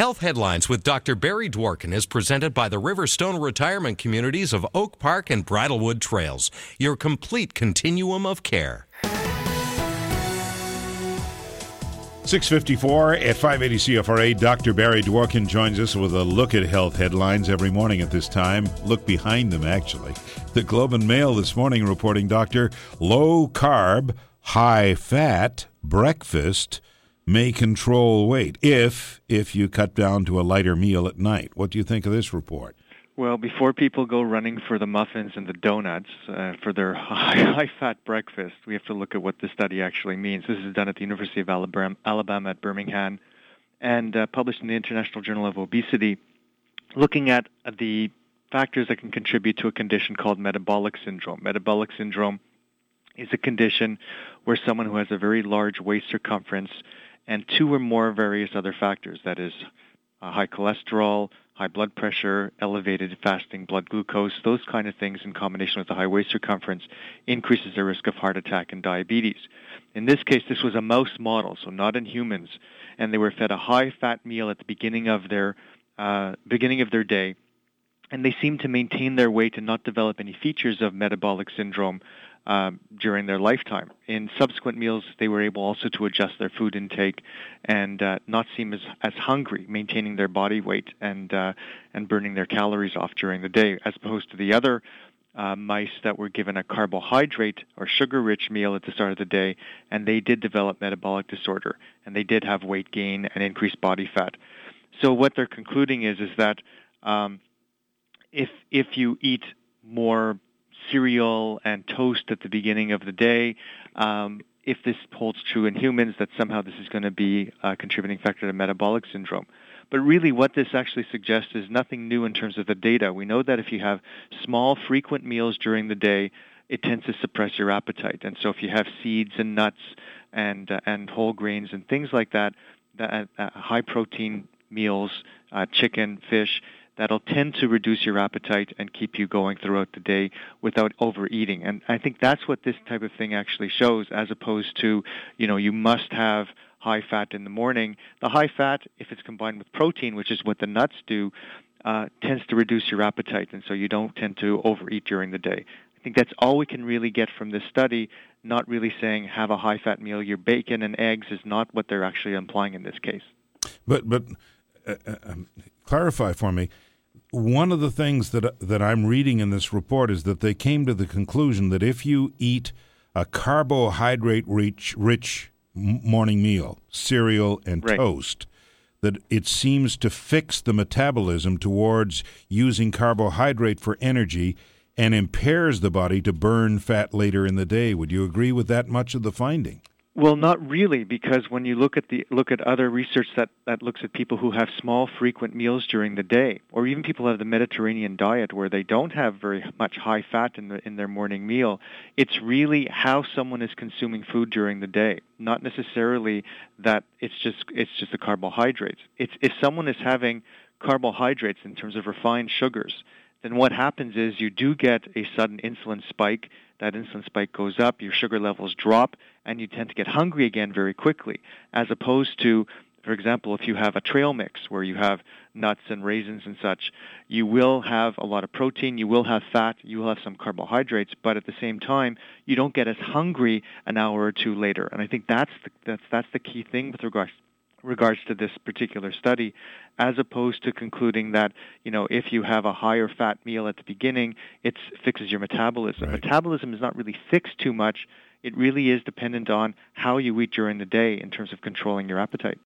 Health Headlines with Dr. Barry Dworkin is presented by the Riverstone Retirement Communities of Oak Park and Bridlewood Trails, your complete continuum of care. 6:54 at 580 CFRA. Dr. Barry Dworkin joins us with a look at health headlines every morning at this time. Look behind them, actually. The Globe and Mail this morning reporting, Doctor, low-carb, high-fat breakfast may control weight if you cut down to a lighter meal at night. What do you think of this report? Well, before people go running for the muffins and the donuts for their high-fat breakfast, we have to look at what this study actually means. This is done at the University of Alabama at Birmingham and published in the International Journal of Obesity, looking at the factors that can contribute to a condition called metabolic syndrome. Metabolic syndrome is a condition where someone who has a very large waist circumference and two or more various other factors, that is high cholesterol, high blood pressure, elevated fasting blood glucose, those kind of things in combination with the high waist circumference increases their risk of heart attack and diabetes. In this case, this was a mouse model, so not in humans, and they were fed a high-fat meal at the beginning of their day, and they seemed to maintain their weight and not develop any features of metabolic syndrome during their lifetime. In subsequent meals, they were able also to adjust their food intake and not seem as hungry, maintaining their body weight and burning their calories off during the day, as opposed to the other mice that were given a carbohydrate or sugar-rich meal at the start of the day, and they did develop metabolic disorder, and they did have weight gain and increased body fat. So what they're concluding is that if you eat more cereal and toast at the beginning of the day, if this holds true in humans, that somehow this is going to be a contributing factor to metabolic syndrome. But really what this actually suggests is nothing new in terms of the data. We know that if you have small, frequent meals during the day, it tends to suppress your appetite. And so if you have seeds and nuts and whole grains and things like that, high-protein meals, chicken, fish, that'll tend to reduce your appetite and keep you going throughout the day without overeating. And I think that's what this type of thing actually shows, as opposed to, you must have high fat in the morning. The high fat, if it's combined with protein, which is what the nuts do, tends to reduce your appetite, and so you don't tend to overeat during the day. I think that's all we can really get from this study, not really saying have a high-fat meal. Your bacon and eggs is not what they're actually implying in this case. But clarify for me. One of the things that I'm reading in this report is that they came to the conclusion that if you eat a carbohydrate-rich morning meal, cereal and toast, that it seems to fix the metabolism towards using carbohydrate for energy and impairs the body to burn fat later in the day. Would you agree with that much of the finding? Well, not really, because when you look at other research that looks at people who have small, frequent meals during the day, or even people who have the Mediterranean diet where they don't have very much high fat in their morning meal, it's really how someone is consuming food during the day, not necessarily that it's just the carbohydrates. If someone is having carbohydrates in terms of refined sugars, then what happens is you do get a sudden insulin spike. That insulin spike goes up, your sugar levels drop, and you tend to get hungry again very quickly, as opposed to, for example, if you have a trail mix where you have nuts and raisins and such, you will have a lot of protein, you will have fat, you will have some carbohydrates, but at the same time, you don't get as hungry an hour or two later. And I think that's the key thing with regards to this particular study, as opposed to concluding that, if you have a higher fat meal at the beginning, it fixes your metabolism. Right. Metabolism is not really fixed too much. It really is dependent on how you eat during the day in terms of controlling your appetite.